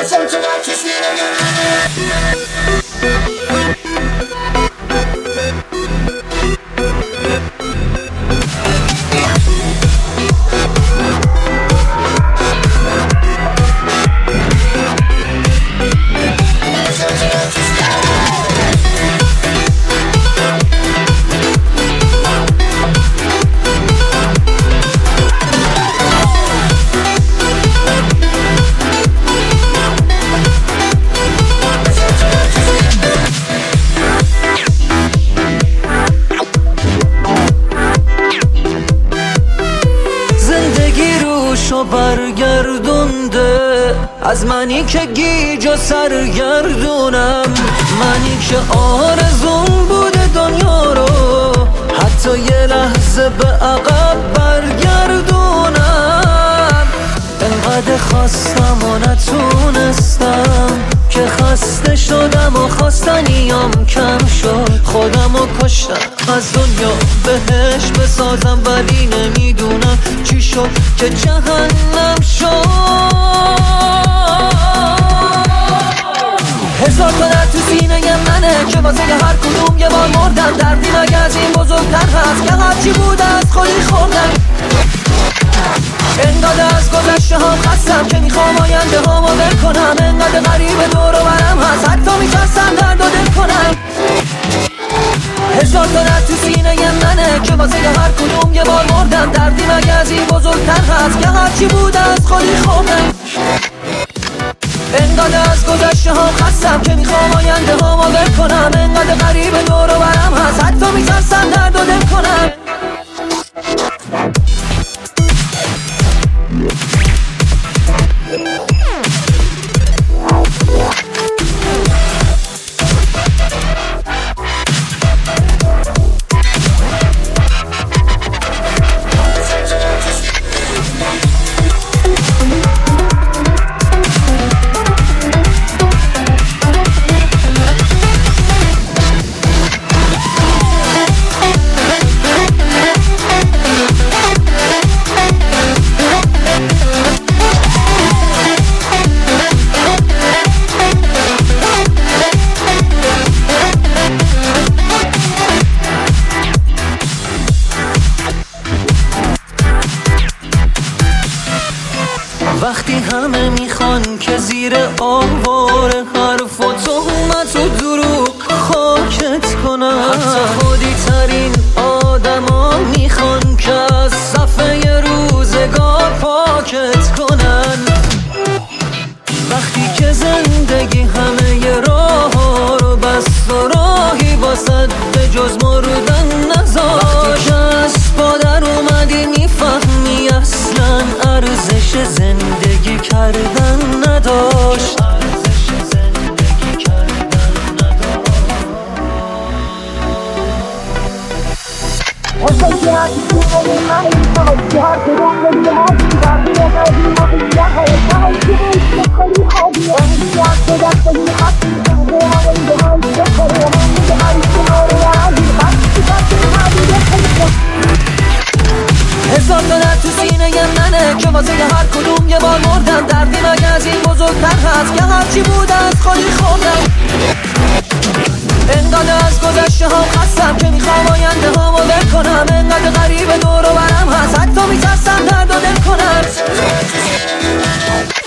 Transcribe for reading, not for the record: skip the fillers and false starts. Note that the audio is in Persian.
برگردونده از منی که گیج و سرگردونم، منی که آرزون بوده دنیا رو حتی یه لحظه به عقب برگردونم. انقدر خواستم و نتونستم که خسته شدم و خواستنیام کم شد، خودم و کشتم از دنیا بهش بسازم، ولی نمیدونم چی شد که جهنم شد. هزار تا درد تو سینه منه که واسه هر کدوم یه بار مردم، دردی مگه از این بزرگتر هست که هرچی بوده از خودی خوردم. انقدر از گذشته هم خستم که میخوام آینده هامو ول کنم، انقدر غریب دور و برم هست حتی میترسم درد و دل کنم. هزار تا درد تو سینه منه که واسه هر کدوم یه بار مردم، دردی مگه از این بزرگتر هست که هرچی بوده از خودی خوردم. انقدر از گذشته هم خستم که میخوام آینده هامو ول کنم، انقدر غریب دور و برم هست حتی میترسم درد و دل کنم. وقتی همه میخوان که زیر آوار حرف و تهمت و دروغ خاکت کنن، حتی خودی ترین آدما میخوان که از صفحه روزگار پاکت کنن. وقتی که زندگی همه راه رو بست و راهی واسد به جز مردن نذاشت، وقتی که از پادر اومدی میفهمی اصلا ارزش زندگی کردن نداشت. هزار تا درد تو سینه منه که واسه هر کدوم یه بار مردم، دردی مگه از این بزرگتر هست که هرچی بوده از خودی خوردم. انقدر از گذشته هم خستم که میخوام آینده هامو ول کنم، انقدر غریب دور و برم هست حتی میترسم درد و دل کنم.